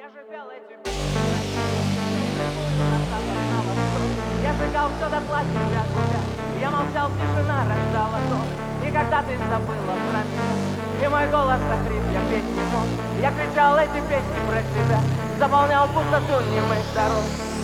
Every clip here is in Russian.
Я же пел эти песни, я сжигал все дотла тебя, губя. Я молчал, тишина рождала сон. И когда ты забыла про меня, и мой голос охрип, я петь не мог. Я кричал эти песни про тебя, заполнял пустоту немых дорог.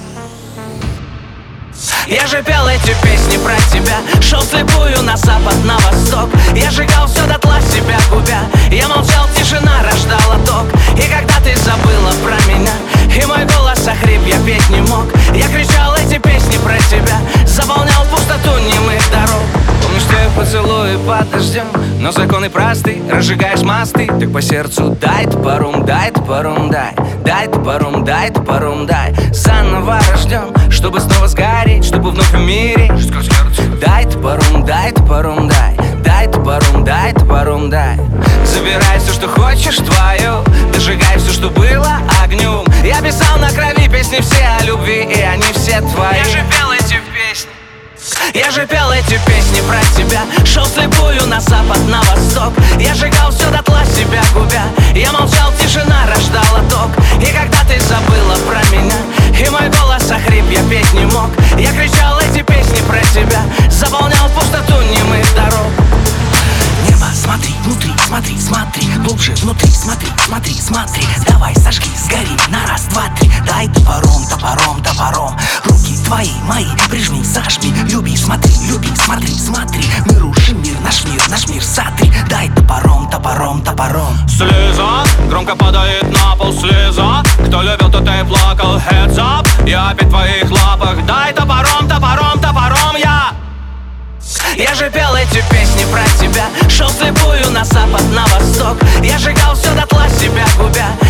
Я же пел эти песни про тебя, шел вслепую на запад, на восток. Я сжигал все дотла себя, губя. Я молчал, тишина рождала ток. И когда ты забыла про меня, и мой голос охрип, я петь не мог. Я кричал эти песни про тебя, заполнял пустоту немых дорог. Помнишь те поцелуи под дождем, но законы просты, разжигаешь мосты. Так по сердцу дай топором, дай топором, дай. Дай топором, дай топором, дай. Заново рожден, чтобы снова сгореть, чтобы вновь умереть. Дай топором, дай топором, дай. Дай топором, дай топором, дай. Забирай все, что хочешь, твое. Дожигай все, что было огнем. Я писал на крови песни все о любви, и они все твои. Я же пел эти песни. Я же пел эти песни про тебя, шел вслепую на запад, на восток. Я сжигал все дотла себя, губя. Я молчал, тишина рождала ток. И когда ты забыла про меня, и мой голос охрип, я петь не мог. Я кричал эти песни про тебя, заполнял пустоту немых дорог. Небо, смотри, внутри, смотри, смотри, глубже внутри, смотри, смотри, смотри. Давай, сожги, сгори, на раз, два, три. Дай топором, топором, топором. Руки твои, мои, прижми, зажми. Люби, смотри, смотри, смотри. Мы рушим мир, наш мир, сотри. Дай топором, топором, топором. Слеза громко падает на пол, слеза. Кто любил, тот и плакал, heads up. Я опять в твоих лапах. Дай топором, топором, топором, Я же пел эти песни про тебя, шел вслепую на запад, на восток. Я сжигал все дотла себя, губя.